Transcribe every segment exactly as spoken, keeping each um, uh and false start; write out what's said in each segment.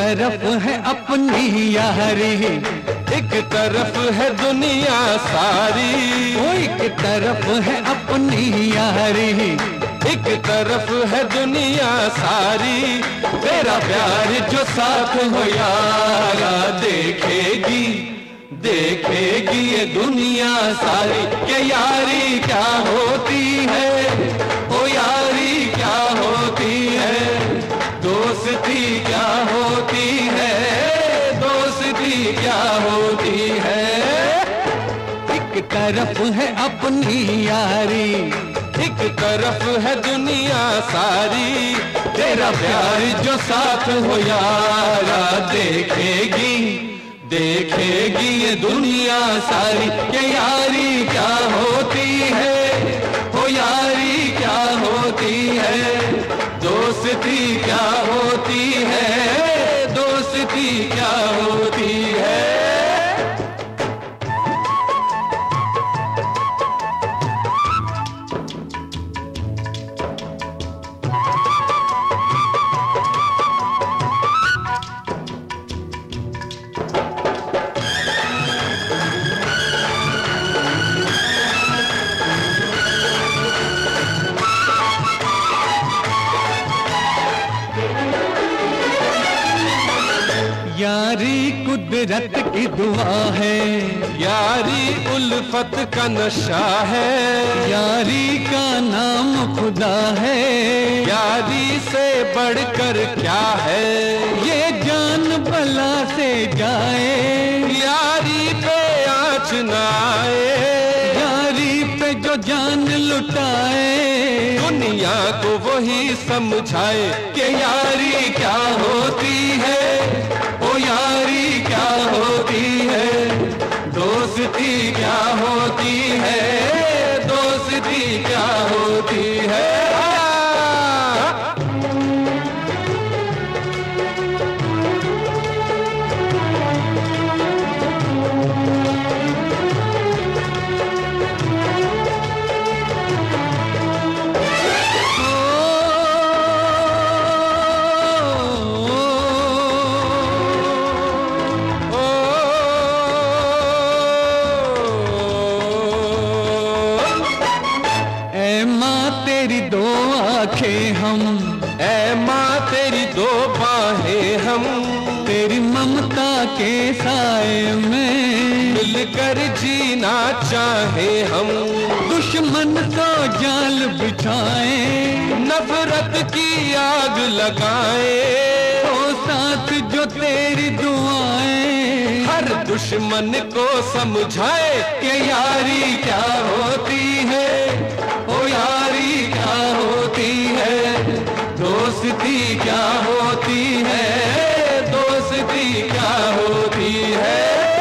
तरफ है अपनी यारी, एक तरफ है दुनिया सारी। ओ एक तरफ है अपनी यारी, एक तरफ है दुनिया सारी। तेरा प्यार जो साथ हो यारा, देखेगी देखेगी ये दुनिया सारी कि यारी क्या होती है, ओ यारी क्या होती है, दोस्ती क्या होती है, दोस्ती क्या होती है। एक तरफ है अपनी यारी, एक तरफ है दुनिया सारी। तेरा प्यार जो साथ हो यारा, देखेगी देखेगी ये दुनिया सारी कि यारी क्या होती है, हो यारी क्या होती है, दोस्ती क्या होती है, दोस्ती क्या होती है। यारी कुदरत की दुआ है, यारी उल्फत का नशा है, यारी का नाम खुदा है। यारी से बढ़कर क्या है, ये जान बला से जाए, यारी पे आँच न आए, यारी पे जो जान लुटाए, दुनिया को वही समझाए कि यारी क्या होती है, ओ यारी क्या होती है, दोस्ती क्या होती है, दोस्ती क्या होती है। तेरी दो आंखें हम, ऐ माँ तेरी दो बाहें हम, तेरी ममता के साए में मिलकर जीना चाहे हम। दुश्मन को जाल बिछाए, नफरत की आग लगाए, ओ साथ जो तेरी दुआएं, हर दुश्मन को समझाए कि यारी क्या होती है, ओ यारी क्या होती है, दोस्ती क्या होती है, दोस्ती क्या होती है।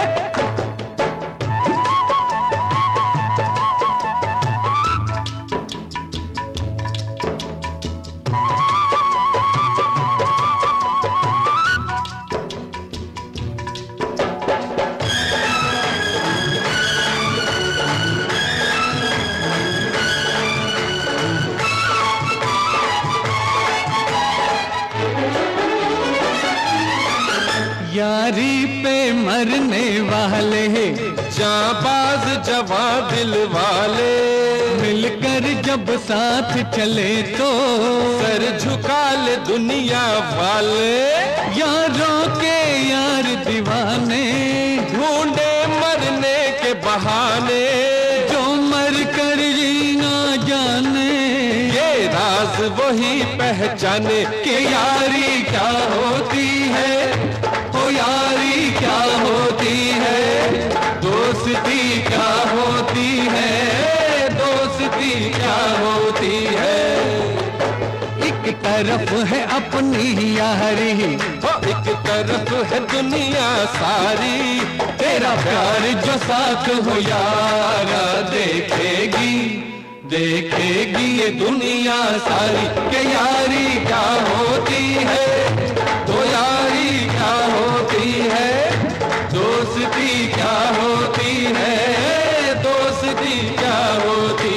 यारी पे मरने वाले जाबाज जवां दिल वाले, मिलकर जब साथ चले तो सर झुका ले दुनिया वाले। यारों के यार दीवाने, ढूंढे मरने के बहाने, जो मर कर जीना जाने, ये राज वही पहचाने कि यारी क्या होती है, ओ यारी क्या होती है, दोस्ती क्या होती है, दोस्ती क्या होती है। एक तरफ है अपनी यारी, ओ एक तरफ है दुनिया सारी। तेरा प्यार जो साथ हो यारा, देखेगी देखेगी ये दुनिया सारी कि यारी क्या होती है, तो यारी क्या होती है, दोस्ती क्या होती है, दोस्ती क्या होती